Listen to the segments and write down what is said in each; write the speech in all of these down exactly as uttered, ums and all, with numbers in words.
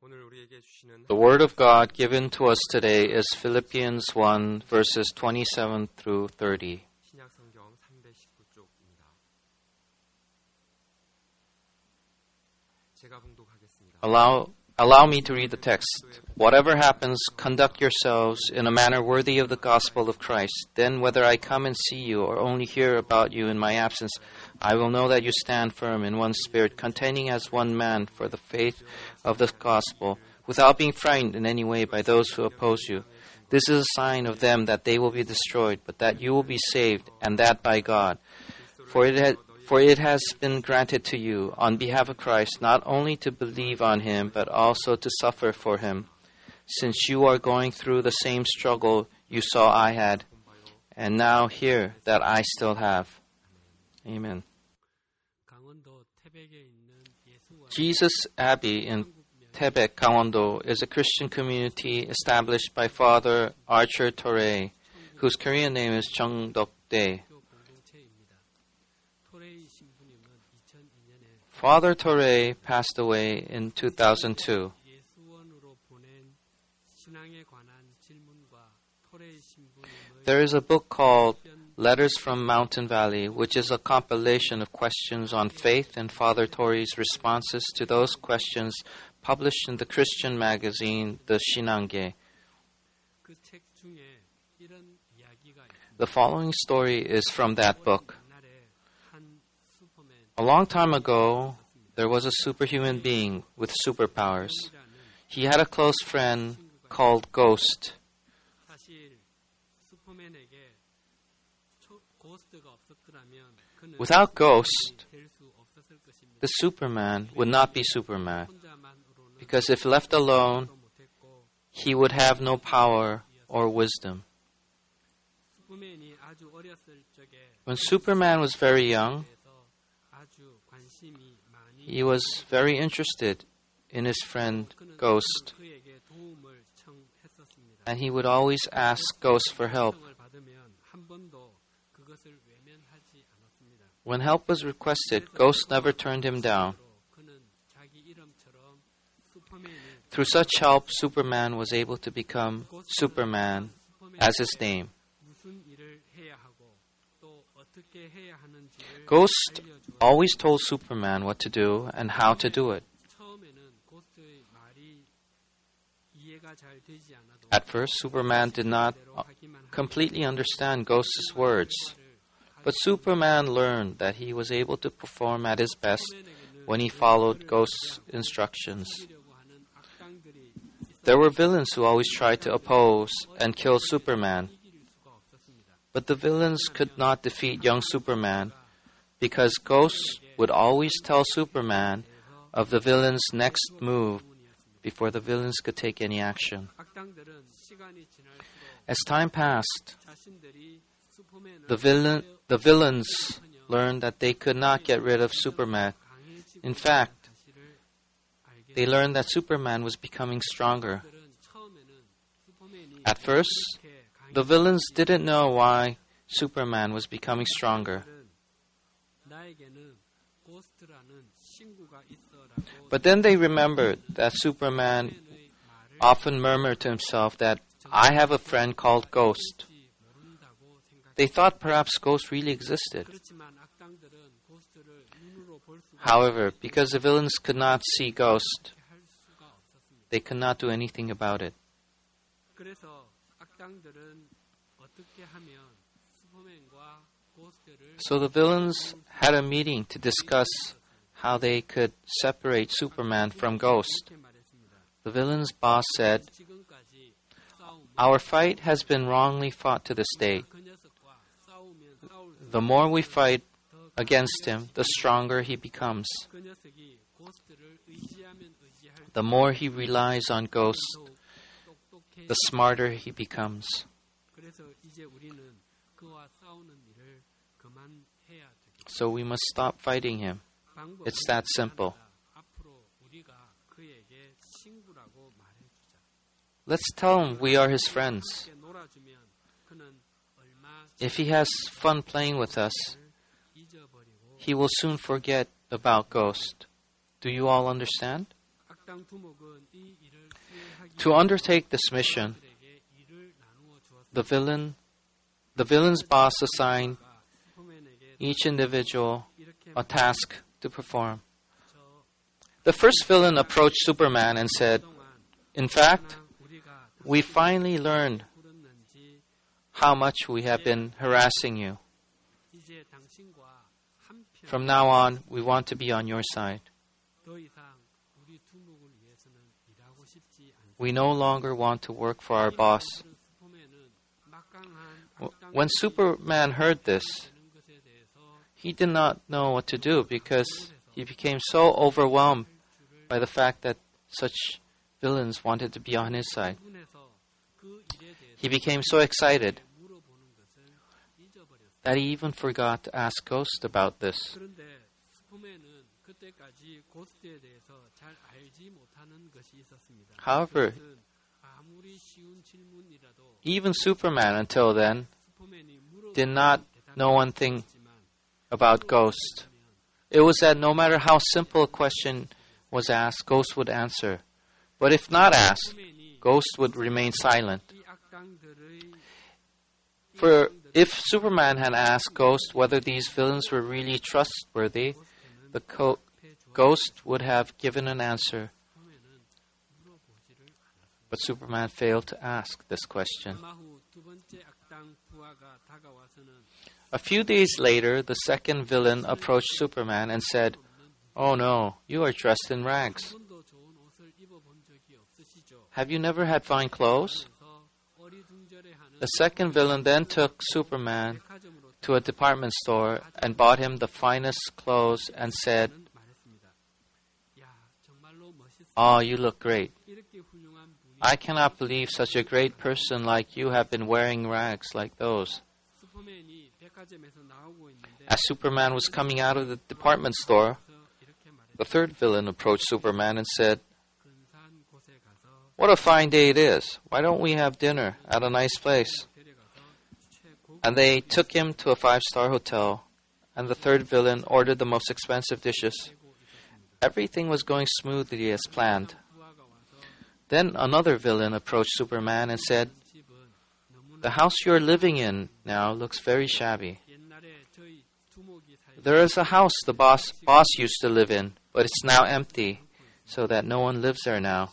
The word of God given to us today is Philippians one, verses twenty-seven through thirty. Allow, allow me to read the text. Whatever happens, conduct yourselves in a manner worthy of the gospel of Christ. Then, whether I come and see you or only hear about you in my absence, I will know that you stand firm in one spirit, contending as one man for the faith of the gospel, without being frightened in any way by those who oppose you. This is a sign of them that they will be destroyed, but that you will be saved, and that by God. For it had, For it has been granted to you, on behalf of Christ, not only to believe on Him, but also to suffer for Him, since you are going through the same struggle you saw I had, and now hear that I still have. Amen. Jesus Abbey in Taebaek, Gangwon-do, is a Christian community established by Father Archer Torre, whose Korean name is Chung Dok-dae. Father Torre passed away in two thousand two. There is a book called Letters from Mountain Valley, which is a compilation of questions on faith and Father Torre's responses to those questions published in the Christian magazine, The Shinangye. The following story is from that book. A long time ago, there was a superhuman being with superpowers. He had a close friend called Ghost. Without Ghost, the Superman would not be Superman, because if left alone, he would have no power or wisdom. When Superman was very young, he was very interested in his friend Ghost, and he would always ask Ghost for help. When help was requested, Ghost never turned him down. Through such help, Superman was able to become Superman as his name. Ghost always told Superman what to do and how to do it. At first, Superman did not completely understand Ghost's words, but Superman learned that he was able to perform at his best when he followed Ghost's instructions. There were villains who always tried to oppose and kill Superman, but the villains could not defeat young Superman because Ghost would always tell Superman of the villain's next move before the villains could take any action. As time passed, the villain, the villains learned that they could not get rid of Superman. In fact, they learned that Superman was becoming stronger. At first, the villains didn't know why Superman was becoming stronger. But then they remembered that Superman often murmured to himself that, "I have a friend called Ghost." They thought perhaps Ghost really existed. However, because the villains could not see Ghost, they could not do anything about it. So the villains had a meeting to discuss how they could separate Superman from Ghost. The villain's boss said, "Our fight has been wrongly fought to this day. The more we fight against him, the stronger he becomes. The more he relies on Ghost, the smarter he becomes. So we must stop fighting him. It's that simple. Let's tell him we are his friends. If he has fun playing with us, he will soon forget about Ghost. Do you all understand?" To undertake this mission, the villain, the villain's boss assigned each individual a task to perform. The first villain approached Superman and said, "In fact, we finally learned how much we have been harassing you. From now on, we want to be on your side. We no longer want to work for our boss." When Superman heard this, he did not know what to do because he became so overwhelmed by the fact that such villains wanted to be on his side. He became so excited that he even forgot to ask Ghost about this. However, even Superman until then did not know one thing about Ghost. It was that no matter how simple a question was asked, Ghost would answer. But if not asked, Ghost would remain silent. For if Superman had asked Ghost whether these villains were really trustworthy, the co- Ghost would have given an answer. But Superman failed to ask this question. A few days later, the second villain approached Superman and said, "Oh no, you are dressed in rags. Have you never had fine clothes?" The second villain then took Superman to a department store and bought him the finest clothes and said, "Oh, you look great. I cannot believe such a great person like you have been wearing rags like those." As Superman was coming out of the department store, the third villain approached Superman and said, "What a fine day it is. Why don't we have dinner at a nice place?" And they took him to a five-star hotel, and the third villain ordered the most expensive dishes. Everything was going smoothly as planned. Then another villain approached Superman and said, "The house you're living in now looks very shabby. There is a house the boss, boss used to live in, but it's now empty, so that no one lives there now.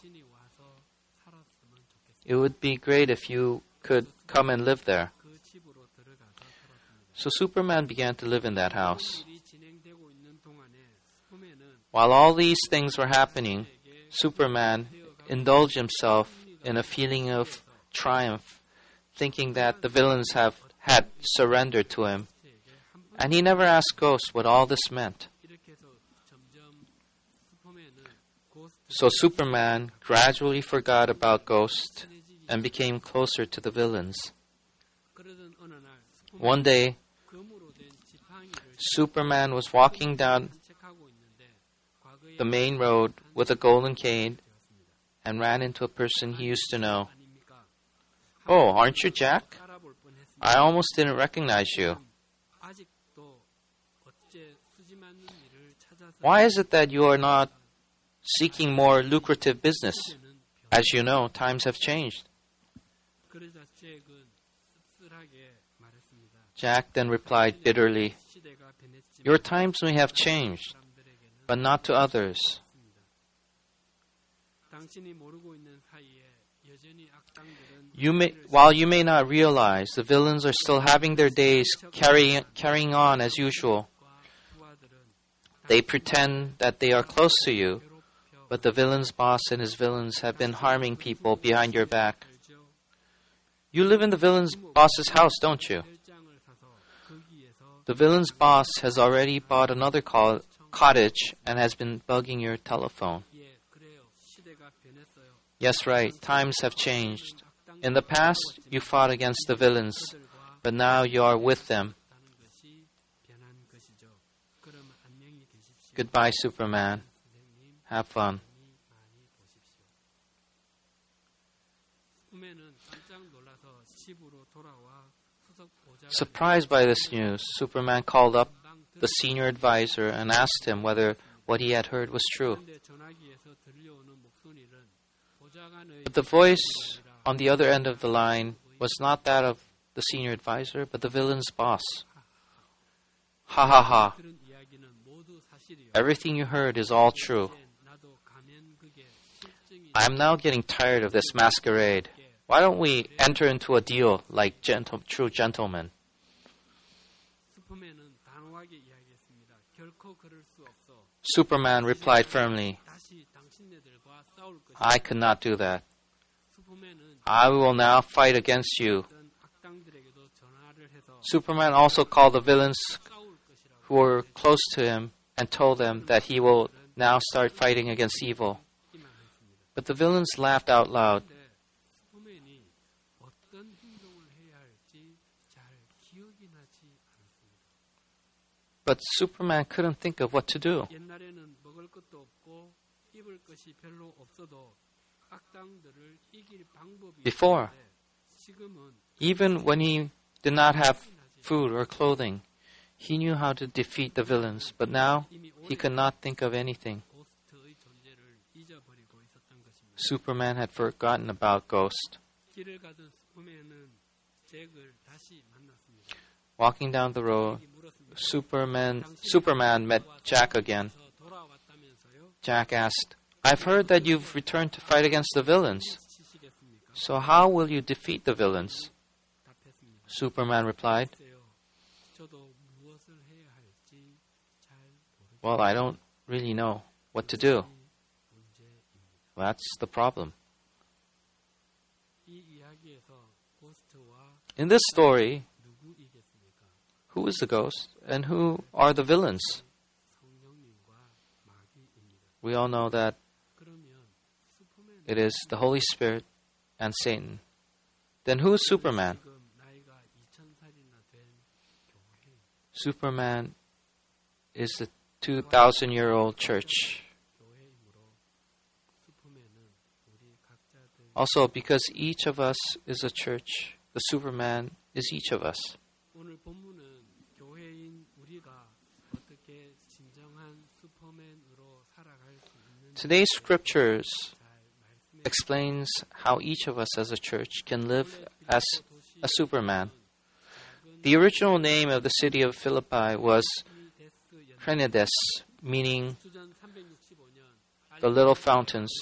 It would be great if you could come and live there." So Superman began to live in that house. While all these things were happening, Superman indulged himself in a feeling of triumph, thinking that the villains have had surrendered to him. And he never asked Ghost what all this meant. So Superman gradually forgot about Ghost and became closer to the villains. One day, Superman was walking down the main road with a golden cane and ran into a person he used to know. "Oh, aren't you Jack? I almost didn't recognize you. Why is it that you are not seeking more lucrative business? As you know, times have changed." Jack then replied bitterly, "Your times may have changed, but not to others. You may, while you may not realize, the villains are still having their days carrying, carrying on as usual. They pretend that they are close to you, but the villain's boss and his villains have been harming people behind your back. You live in the villain's boss's house, don't you? The villain's boss has already bought another co- cottage and has been bugging your telephone." Yes, right. Times have changed. In the past, you fought against the villains, but now you are with them. Goodbye, Superman. Have fun. Surprised by this news, Superman called up the senior advisor and asked him whether what he had heard was true. But the voice on the other end of the line was not that of the senior advisor, but the villain's boss. Ha ha ha. Everything you heard is all true. I am now getting tired of this masquerade. Why don't we enter into a deal like gentle, true gentlemen? Superman replied firmly, I could not do that. I will now fight against you. Superman also called the villains who were close to him and told them that he will now start fighting against evil. But the villains laughed out loud. But Superman couldn't think of what to do. Before, even when he did not have food or clothing, he knew how to defeat the villains, but now he could not think of anything. Superman had forgotten about Ghost. Walking down the road, Superman, Superman met Jack again. Jack asked, I've heard that you've returned to fight against the villains. So how will you defeat the villains? Superman replied, Well, I don't really know what to do. That's the problem. In this story, who is the ghost and who are the villains? We all know that it is the Holy Spirit and Satan. Then who is Superman? Superman is the two thousand year old church. Also, because each of us is a church, the Superman is each of us. Today's scriptures explains how each of us as a church can live as a Superman. The original name of the city of Philippi was Crenides, meaning the little fountains.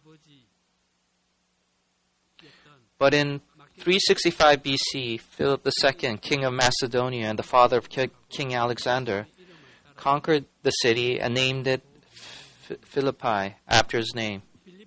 But in three sixty-five B C, Philip the Second, king of Macedonia and the father of King Alexander, conquered the city and named it Philippi after his name.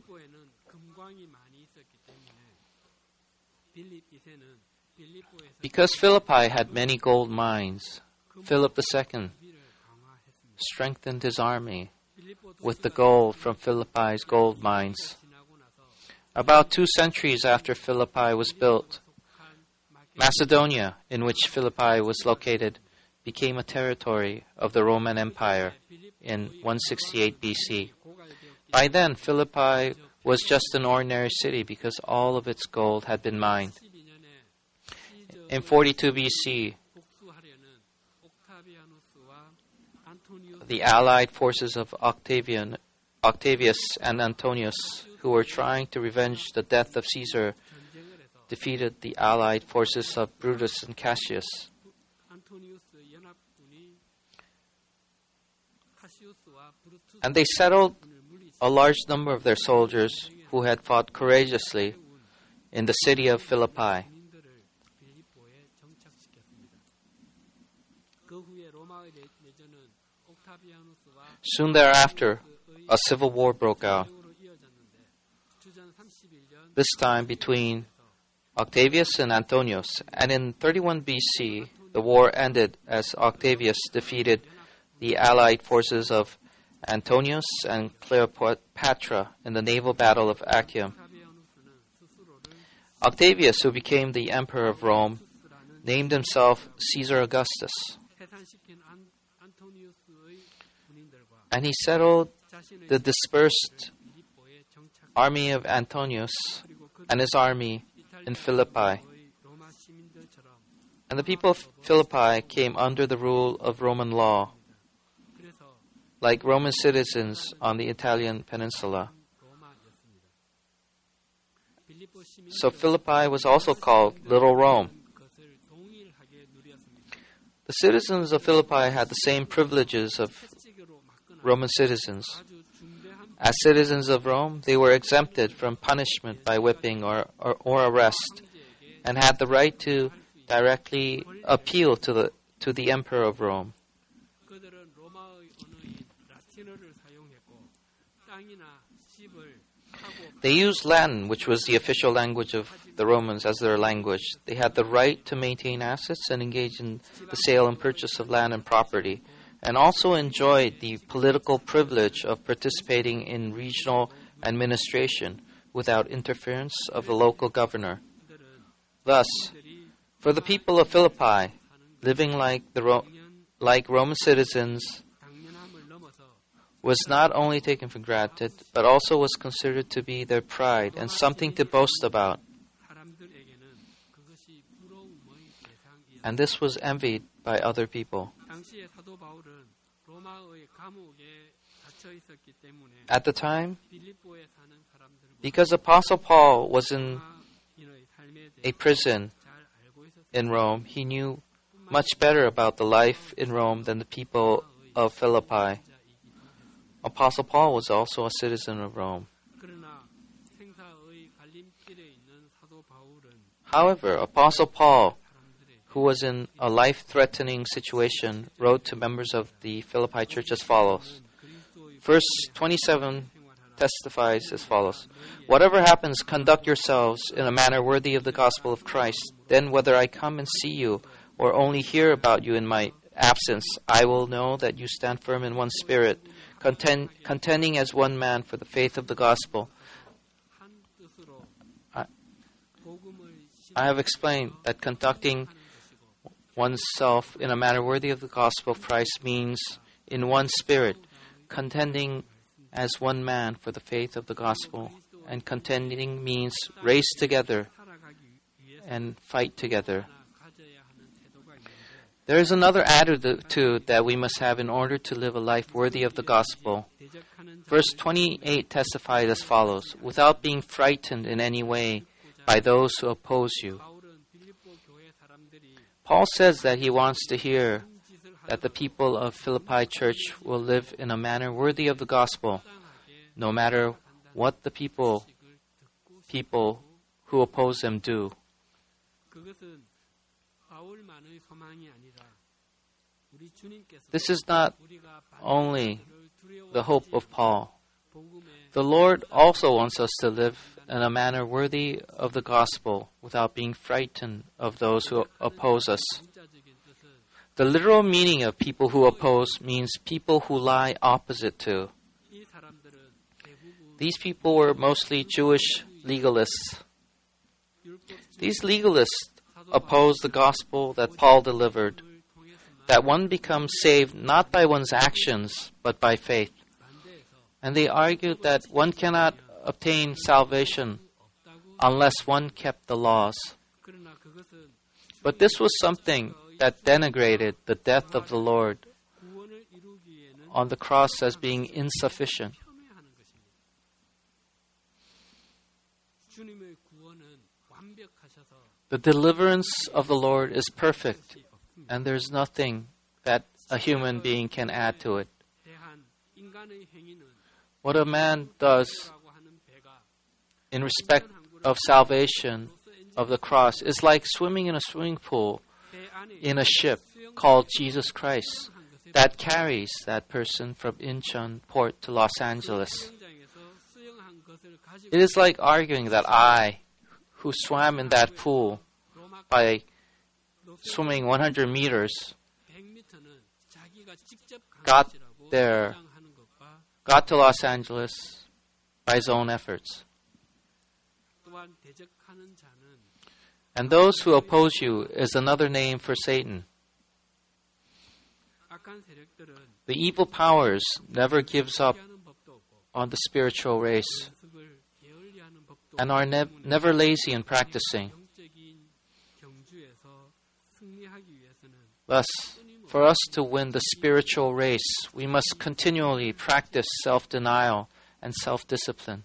Because Philippi had many gold mines, Philip the Second strengthened his army with the gold from Philippi's gold mines. About two centuries after Philippi was built, Macedonia, in which Philippi was located, became a territory of the Roman Empire in one sixty-eight B C. By then, Philippi was just an ordinary city because all of its gold had been mined. In forty-two B C, the allied forces of Octavian, Octavius and Antonius, who were trying to revenge the death of Caesar, defeated the allied forces of Brutus and Cassius. And they settled a large number of their soldiers who had fought courageously in the city of Philippi. Soon thereafter, a civil war broke out, this time between Octavius and Antonius, and in thirty-one B C, the war ended as Octavius defeated the allied forces of Antonius and Cleopatra in the naval battle of Actium. Octavius, who became the emperor of Rome, named himself Caesar Augustus. And he settled the dispersed army of Antonius and his army in Philippi. And the people of Philippi came under the rule of Roman law. like Roman citizens on the Italian peninsula. So Philippi was also called Little Rome. The citizens of Philippi had the same privileges of Roman citizens. As citizens of Rome, they were exempted from punishment by whipping or, or, or arrest, and had the right to directly appeal to the to the Emperor of Rome. They used Latin, which was the official language of the Romans, as their language. They had the right to maintain assets and engage in the sale and purchase of land and property, and also enjoyed the political privilege of participating in regional administration without interference of the local governor. Thus, for the people of Philippi, living like the Ro- like Roman citizens was not only taken for granted, but also was considered to be their pride and something to boast about. And this was envied by other people. At the time, because Apostle Paul was in a prison in Rome, he knew much better about the life in Rome than the people of Philippi. Apostle Paul was also a citizen of Rome. However, Apostle Paul, who was in a life-threatening situation, wrote to members of the Philippi church as follows. Verse twenty-seven testifies as follows. Whatever happens, conduct yourselves in a manner worthy of the gospel of Christ. Then whether I come and see you or only hear about you in my absence, I will know that you stand firm in one spirit, contend, contending as one man for the faith of the gospel. I, I have explained that conducting oneself in a manner worthy of the gospel of Christ means in one spirit, contending as one man for the faith of the gospel. And contending means race together and fight together. There is another attitude that we must have in order to live a life worthy of the gospel. Verse twenty-eight testifies as follows. Without being frightened in any way by those who oppose you. Paul says that he wants to hear that the people of Philippi church will live in a manner worthy of the gospel, no matter what the people, people who oppose them do. This is not only the hope of Paul. The Lord also wants us to live in a manner worthy of the gospel without being frightened of those who oppose us. The literal meaning of people who oppose means people who lie opposite to. These people were mostly Jewish legalists. These legalists opposed the gospel that Paul delivered, that one becomes saved not by one's actions, but by faith. And they argued that one cannot obtain salvation unless one kept the laws. But this was something that denigrated the death of the Lord on the cross as being insufficient. The deliverance of the Lord is perfect, and there's nothing that a human being can add to it. What a man does in respect of salvation of the cross is like swimming in a swimming pool in a ship called Jesus Christ that carries that person from Incheon port to Los Angeles. It is like arguing that I, who swam in that pool by swimming one hundred meters, got there, got to Los Angeles by his own efforts. And those who oppose you is another name for Satan. The evil powers never gives up on the spiritual race and are ne- never lazy in practicing. Thus, For us to win the spiritual race, we must continually practice self-denial and self-discipline.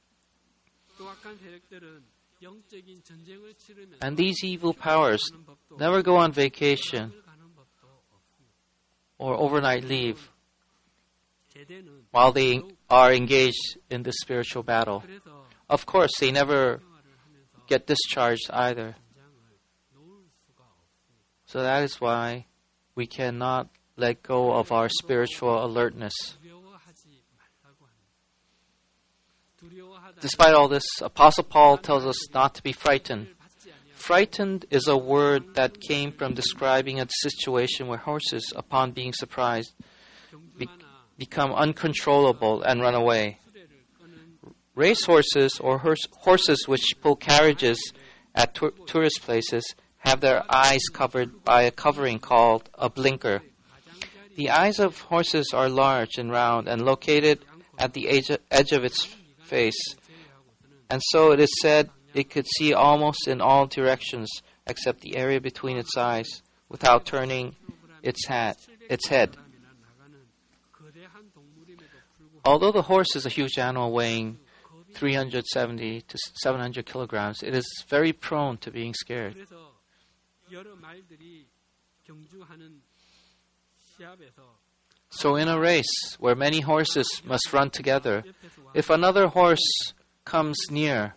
And these evil powers never go on vacation or overnight leave while they are engaged in the spiritual battle. Of course, they never get discharged either. So that is why we cannot let go of our spiritual alertness. Despite all this, Apostle Paul tells us not to be frightened. Frightened is a word that came from describing a situation where horses, upon being surprised, be- become uncontrollable and run away. Race horses, or hors- horses which pull carriages at tour- tourist places, have their eyes covered by a covering called a blinker. The eyes of horses are large and round and located at the edge edge of its face, and so it is said it could see almost in all directions except the area between its eyes without turning its, hat, its head. Although the horse is a huge animal weighing three hundred seventy to seven hundred kilograms, it is very prone to being scared. So in a race where many horses must run together, if another horse comes near,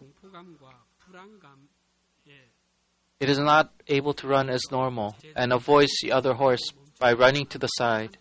it is not able to run as normal and avoids the other horse by running to the side.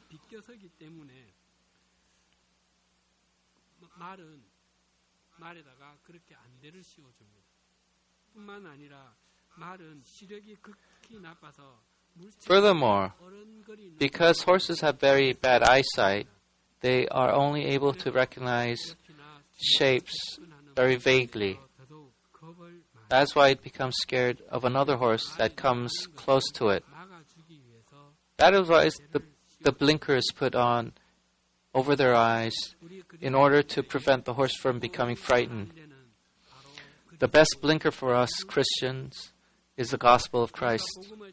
Furthermore, because horses have very bad eyesight, they are only able to recognize shapes very vaguely. That's why it becomes scared of another horse that comes close to it. That is why the, the blinker is put on over their eyes in order to prevent the horse from becoming frightened. The best blinker for us Christians is the gospel of Christ.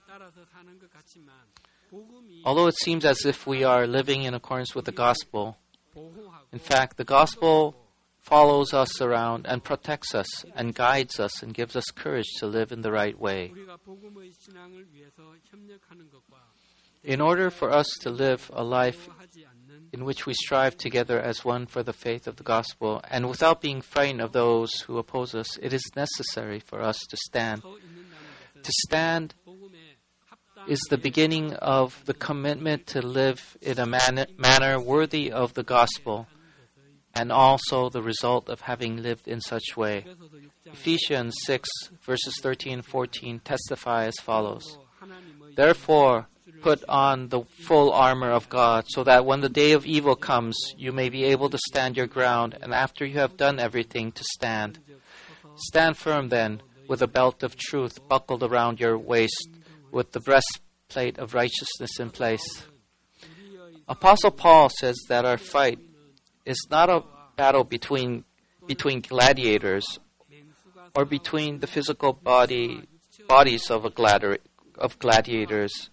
Although it seems as if we are living in accordance with the gospel, in fact, the gospel follows us around and protects us and guides us and gives us courage to live in the right way. In order for us to live a life in which we strive together as one for the faith of the gospel, and without being frightened of those who oppose us, it is necessary for us to stand. To stand is the beginning of the commitment to live in a man- manner worthy of the gospel, and also the result of having lived in such way. Ephesians six, verses thirteen and fourteen testify as follows. Therefore, put on the full armor of God, so that when the day of evil comes, you may be able to stand your ground, and after you have done everything, to stand. Stand firm then, with a belt of truth buckled around your waist, with the breastplate of righteousness in place. Apostle Paul says that our fight is not a battle between between gladiators or between the physical body bodies of a gladi- of gladiators,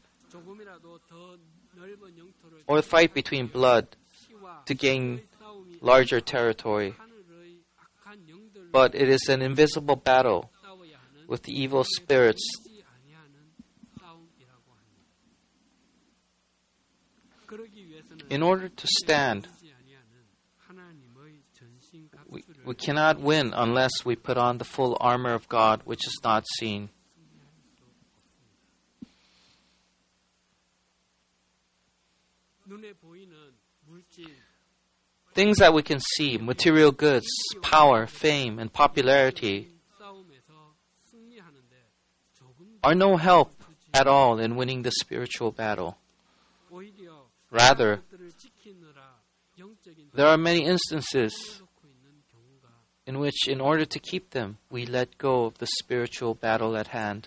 or a fight between blood to gain larger territory, but it is an invisible battle with the evil spirits. In order to stand, we, we cannot win unless we put on the full armor of God, which is not seen. Things that we can see, material goods, power, fame, and popularity, are no help at all in winning the spiritual battle. Rather, there are many instances in which, in order to keep them, we let go of the spiritual battle at hand.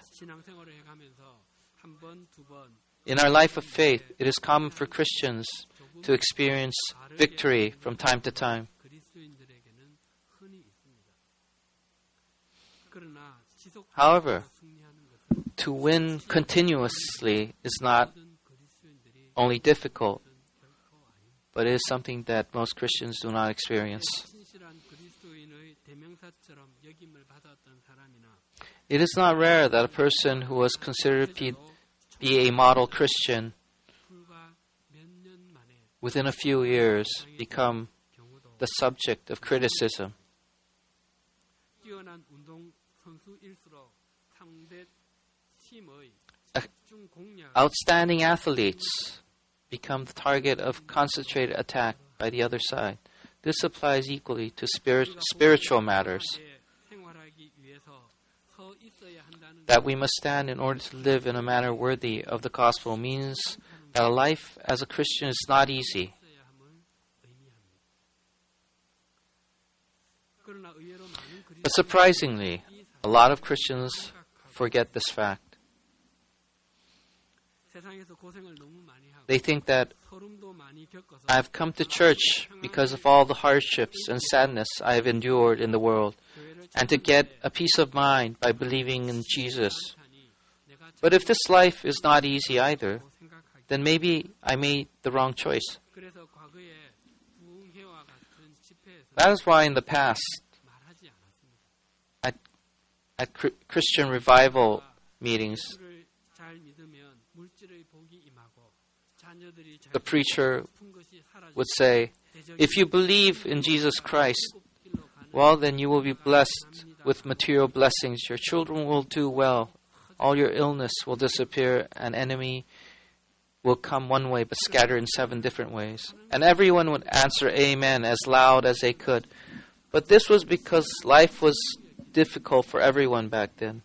In our life of faith, it is common for Christians to experience victory from time to time. However, to win continuously is not only difficult, but it is something that most Christians do not experience. It is not rare that a person who was considered to be a model Christian within a few years become the subject of criticism. Outstanding athletes become the target of concentrated attack by the other side. This applies equally to spirit, spiritual matters. That we must stand in order to live in a manner worthy of the gospel means that a life as a Christian is not easy. But surprisingly, a lot of Christians forget this fact. They think that I've come to church because of all the hardships and sadness I have endured in the world, and to get a peace of mind by believing in Jesus. But if this life is not easy either, then maybe I made the wrong choice. That is why in the past, at, at Christian revival meetings, the preacher would say, if you believe in Jesus Christ, well, then you will be blessed with material blessings. Your children will do well. All your illness will disappear. An enemy will come one way but scatter in seven different ways. And everyone would answer amen as loud as they could. But this was because life was difficult for everyone back then.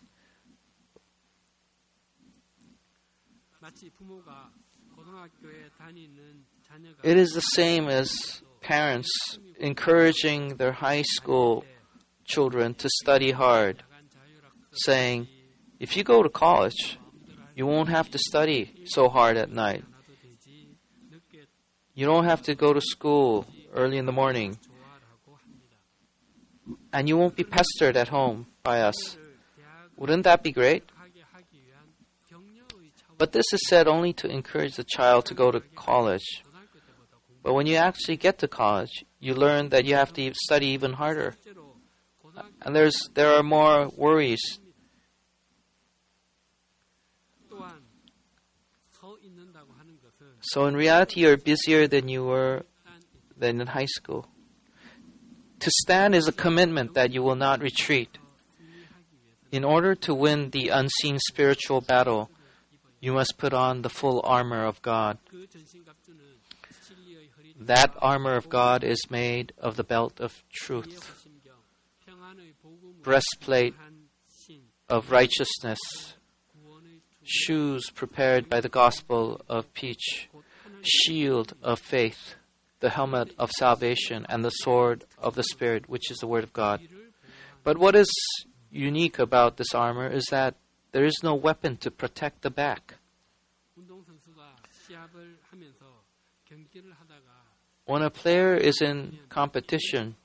It is the same as parents encouraging their high school children to study hard, saying, if you go to college, you won't have to study so hard at night. You don't have to go to school early in the morning. And you won't be pestered at home by us. Wouldn't that be great? But this is said only to encourage the child to go to college. But when you actually get to college, you learn that you have to study even harder. And there's there are more worries. So in reality, you're busier than you were than in high school. To stand is a commitment that you will not retreat. In order to win the unseen spiritual battle, you must put on the full armor of God. That armor of God is made of the belt of truth, breastplate of righteousness, shoes prepared by the gospel of peace, shield of faith, the helmet of salvation, and the sword of the Spirit, which is the Word of God. But what is unique about this armor is that there is no weapon to protect the back. When a player is in competition,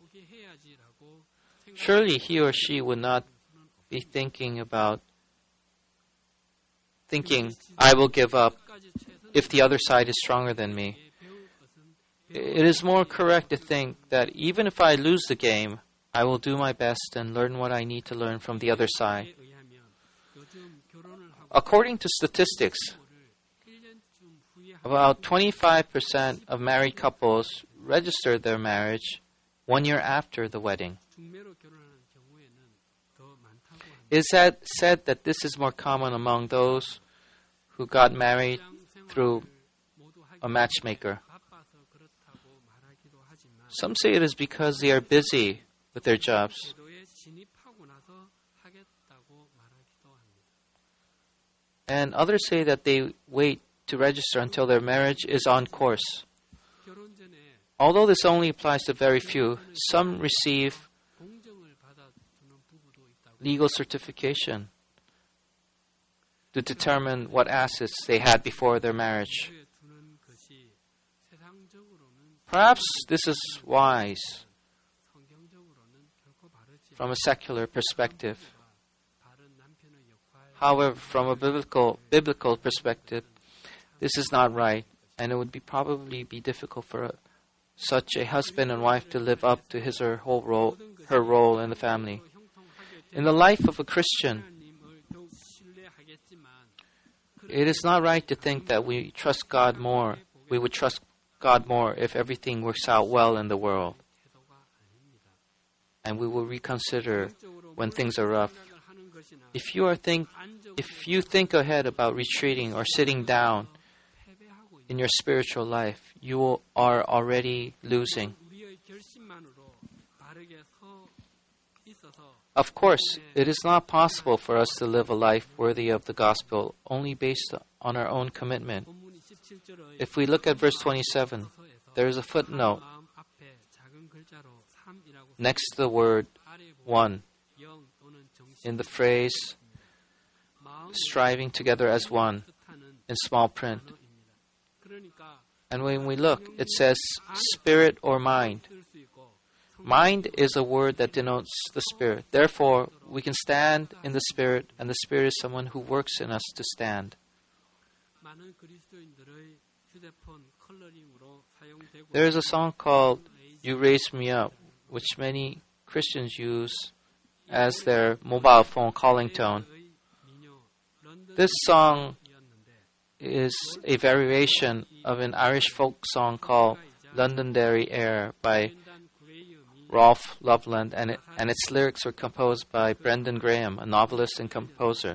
surely he or she would not be thinking about thinking, I will give up if the other side is stronger than me. It is more correct to think that even if I lose the game, I will do my best and learn what I need to learn from the other side. According to statistics, about twenty-five percent of married couples register their marriage one year after the wedding. It is said that this is more common among those who got married through a matchmaker. Some say it is because they are busy with their jobs. And others say that they wait to register until their marriage is on course. Although this only applies to very few, some receive legal certification to determine what assets they had before their marriage. Perhaps this is wise from a secular perspective. However, from a biblical biblical perspective, this is not right. And it would be probably be difficult for a, such a husband and wife to live up to his or whole role, her role in the family. In the life of a Christian, it is not right to think that we trust God more. We would trust God more if everything works out well in the world. And we will reconsider when things are rough. If you are think, if you think ahead about retreating or sitting down in your spiritual life, you are already losing. Of course, it is not possible for us to live a life worthy of the gospel only based on our own commitment. If we look at verse twenty-seven, there is a footnote next to the word one in the phrase striving together as one in small print. And when we look, it says spirit or mind. Mind is a word that denotes the Spirit. Therefore, we can stand in the Spirit, and the Spirit is someone who works in us to stand. There is a song called You Raise Me Up, which many Christians use as their mobile phone calling tone. This song is a variation of an Irish folk song called Londonderry Air by Rolfe Loveland, and, it, and its lyrics were composed by Brendan Graham, a novelist and composer.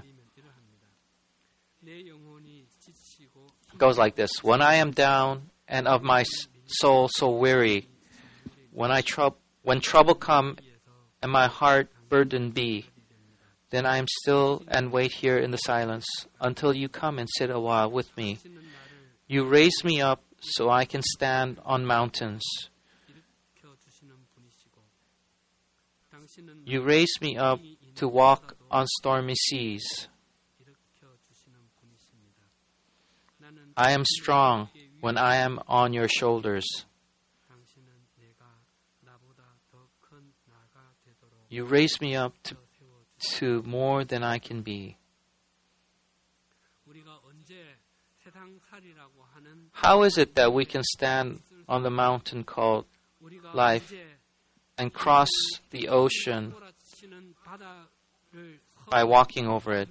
It goes like this. When I am down and of my soul so weary, when I trou- when trouble come and my heart burdened be, then I am still and wait here in the silence until you come and sit a while with me. You raise me up so I can stand on mountains. You raise me up to walk on stormy seas. I am strong when I am on your shoulders. You raise me up to, to more than I can be. How is it that we can stand on the mountain called life and cross the ocean by walking over it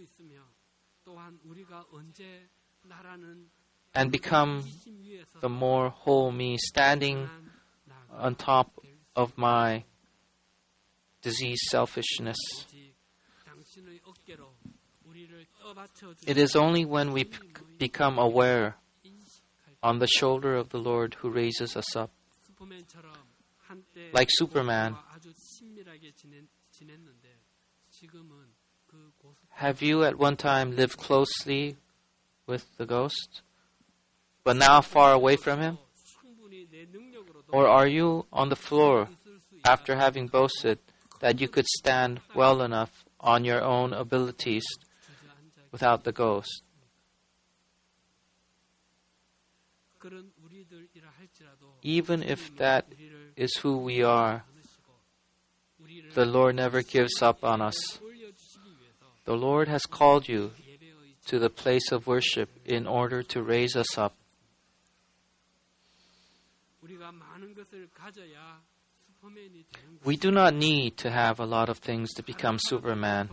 and become the more whole me, standing on top of my diseased selfishness? It is only when we p- become aware on the shoulder of the Lord who raises us up. Like Superman. Have you at one time lived closely with the ghost, but now far away from him? Or are you on the floor after having boasted that you could stand well enough on your own abilities without the ghost? Even if that is who we are, the Lord never gives up on us. The Lord has called you to the place of worship in order to raise us up. We do not need to have a lot of things to become Superman.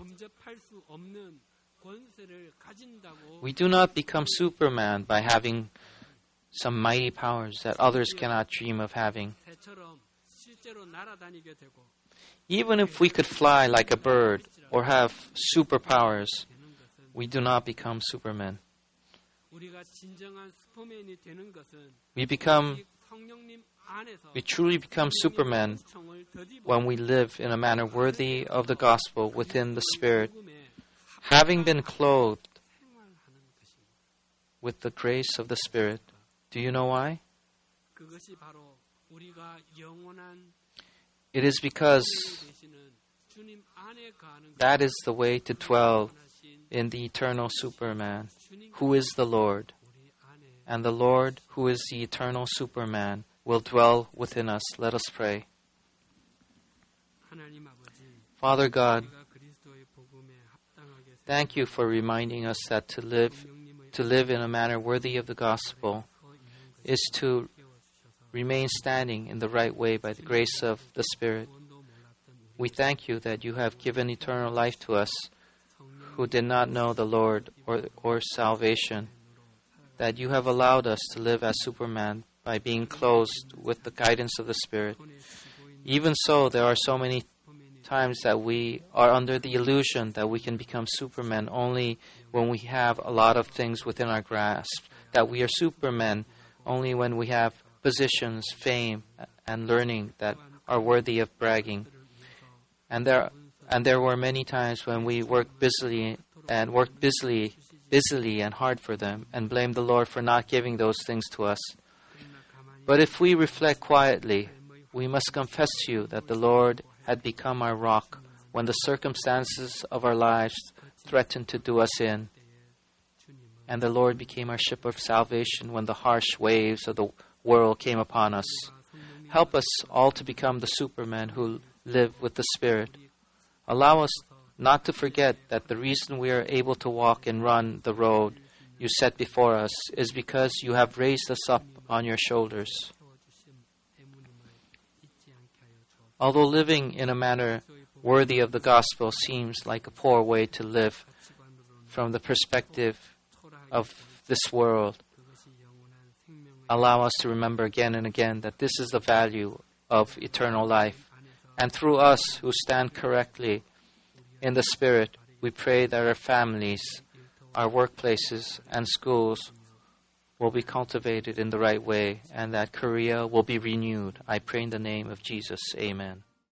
We do not become Superman by having some mighty powers that others cannot dream of having. Even if we could fly like a bird or have superpowers, we do not become Supermen. We become, we truly become Supermen when we live in a manner worthy of the gospel within the Spirit, having been clothed with the grace of the Spirit. Do you know why? It is because that is the way to dwell in the eternal Superman, who is the Lord. And the Lord, who is the eternal Superman, will dwell within us. Let us pray. Father God, thank you for reminding us that to live to live in a manner worthy of the gospel, is to remain standing in the right way by the grace of the Spirit. We thank you that you have given eternal life to us who did not know the Lord or, or salvation, that you have allowed us to live as Superman by being clothed with the guidance of the Spirit. Even so, there are so many times that we are under the illusion that we can become Supermen only when we have a lot of things within our grasp, that we are Supermen only when we have positions, fame, and learning that are worthy of bragging. And there and there were many times when we worked busily and worked busily, busily and hard for them and blamed the Lord for not giving those things to us. But if we reflect quietly, we must confess to you that the Lord had become our rock when the circumstances of our lives threatened to do us in. And the Lord became our ship of salvation when the harsh waves of the world came upon us. Help us all to become the Supermen who live with the Spirit. Allow us not to forget that the reason we are able to walk and run the road you set before us is because you have raised us up on your shoulders. Although living in a manner worthy of the gospel seems like a poor way to live from the perspective of this world, allow us to remember again and again that this is the value of eternal life. And through us who stand correctly in the Spirit, we pray that our families, our workplaces, and schools will be cultivated in the right way and that Korea will be renewed. I pray in the name of Jesus. Amen.